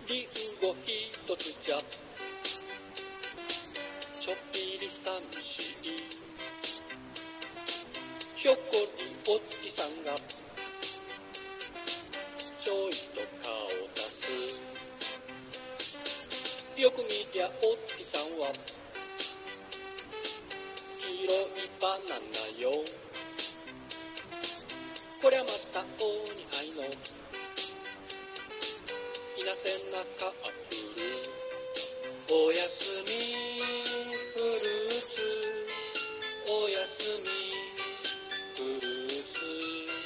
リンゴ一つじゃちょっぴり寂しい。ひょっこりお月さんがちょいと顔出す。よく見りゃお月さんは黄色いバナナよ。こりゃまたお似合いのいなせなカップル。おやすみ